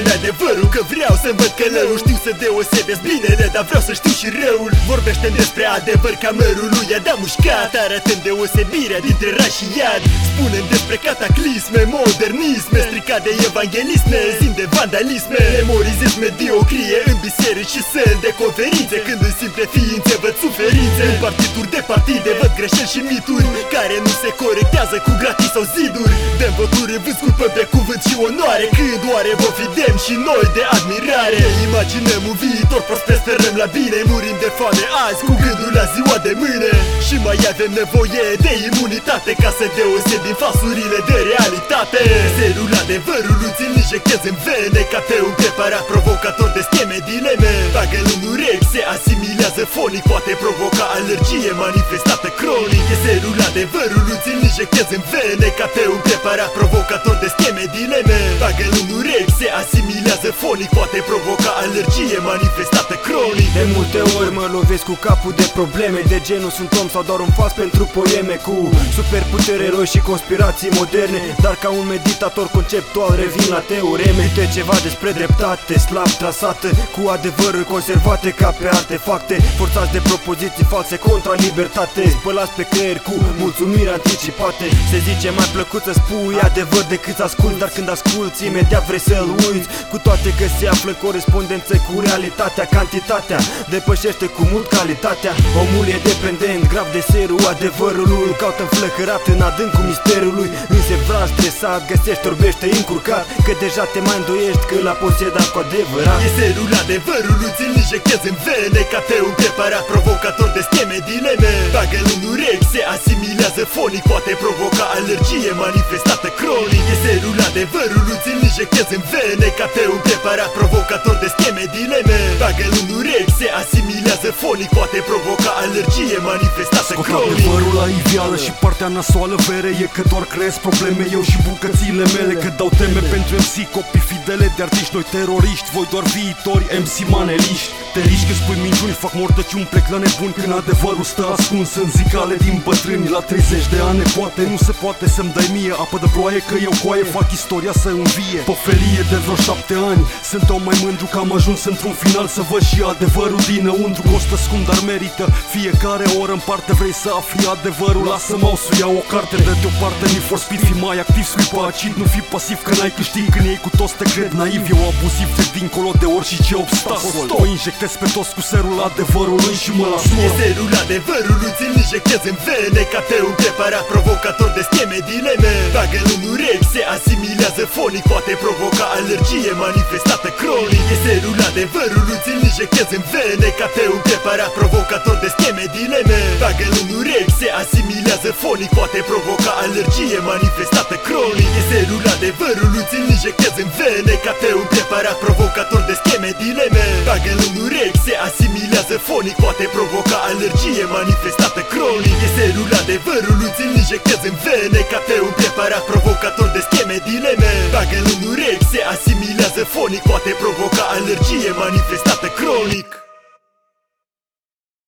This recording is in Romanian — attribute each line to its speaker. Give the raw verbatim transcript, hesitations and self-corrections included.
Speaker 1: spune adevărul, că vreau să-mi văd călărul. Știu să deosebesc binele, dar vreau să știu și răul. Vorbește-mi despre adevăr ca mărul lui Adam mușcat, arătând deosebirea dintre rai și iad. Spune-mi despre cataclisme, modernisme, stricat de evanghelisme, zim de vandalisme. Memorizez mediocrie în biserici și săli de conferințe, când în simple ființe văd suferințe. În partituri de partide văd greșeli și mituri care nu se corectează cu gratii sau ziduri. Dăm voturi în vânt, culpăm pe cuvânt și onoare, când oare vom fi demni și noi de admirare. Imaginăm un viitor prosper, sperăm la bine, murim de foame azi cu gândul la ziua de mâine. Și mai avem nevoie de imunitate ca să deosebim falsurile de realitate. Zerul adevărului ți-l injectezi în vene ca pe un preparat provocator de scheme, dileme. Bagă-l în urechi, se asimilează fonic, poate provoca alergie manifestată cronic. E zerul adevărului ți-l injectezi în vene ca pe un preparat provocator de scheme, dileme. Bagă-l în urechi, se asimilează fonic, poate provoca alergie manifestată cronic.
Speaker 2: De multe ori mă lovesc cu capul de probleme de genul sunt om sau doar un fals pentru poeme, cu superputeri, eroi și conspirații moderne, dar ca un meditator conceptual revin la teoreme. Uite ceva despre dreptate slab trasată, cu adevăruri conservate ca pe artefacte, forțați de propoziții false contra libertate, spălați pe creier cu mulțumiri anticipate. Se zice mai plăcut să spui adevăr decât să asculti, dar când asculti imediat vrei să-l uiți, cu toate că se află în corespondență cu realitatea. Cantitatea depășește cu mult calitatea. Omul e dependent grav de serul adevărului, îl caută înflăcărat în adâncul misterului. Însevrat, stresat, găsești, orbește, încurcat, că deja te mai îndoiești că l-a posedat cu adevărat.
Speaker 1: E zerul adevărului, ți-l injectezi în vene ca pe un preparat provocator de scheme, dileme. Bagă-l în urechi, se asimilează fonic, poate provoca alergie manifestată cronic. E zerul adevărului, ți-l injectezi în vene ca pe un preparat provocator de scheme, dileme. Bagă-l în urechi, se asimilează fonic, poate provoca alergie manifestată
Speaker 3: Scot
Speaker 1: cronic.
Speaker 3: adevărul la iveală și partea nasoală vere, e că doar creez probleme eu și bucățile mele, că dau teme pentru M C, copii fidele de artiști, noi teroriști, voi doar viitori M C maneliști. Te riști că spui minciuni, fac mordăciuni, plec la nebun, când adevărul stă ascuns în zicale din bătrâni. La treizeci de ani poate, nu se poate să-mi dai mie apă de ploaie, că eu coaie fac istoria să învie. Pofelie de vreo șapte ani, sunt om mai mândru că am ajuns într-un final să văd și adevărul dinăuntru. Costă scump, dar merită fiecare oră în parte, vrei să afli adevărul, lasă mouse-ul, ia o carte, dă-te o parte, Need for Speed, fi mai activ, scuipă acid, nu fi pasiv că n-ai câștig, când ei cu toți te cred naiv, eu abuziv, trec dincolo de orice obstacol. O injectez pe toți cu serul adevărului și mă las mor.
Speaker 1: E zerul adevărului, ți-l injectezi în vene ca pe un preparat provocator de scheme, dileme. Bagă-l în urechi, se asimilează fonic, poate provoca alergie manifestată cronic. E zerul adevărului, ți-l injectezi în vene ca pe un preparat provocator de scheme, dileme. Bagă-l în urechi, se asimilează fonic, poate provoca alergie manifestată cronic. E zerul adevărului, ți-l injectezi în vene ca pe un preparat provocator de scheme, dileme. Bagă-l în urechi, se asimilează fonic, poate provoca alergie manifestată cronic. E zerul adevărului, ți-l injectezi în vene ca pe un preparat provocator de scheme, dileme. Bagă-l în urechi, se asimilează fonic, poate provoca alergie manifestată cronic.